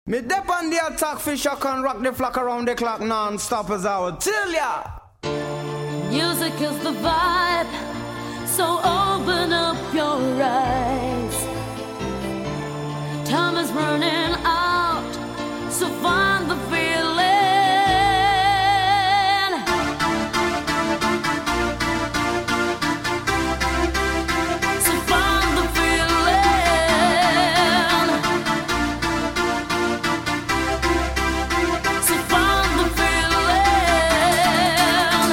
Me dep on the attack, fish I can rock the flock around the clock non-stop as I would tell ya. Music is the vibe, so open up your eyes. Time is running out, so find the feeling. So find the feeling. So find the feeling.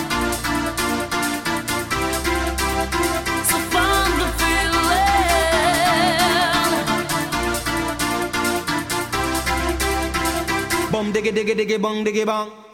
So find the feeling. Bum diggy diggy diggy bong diggy bong.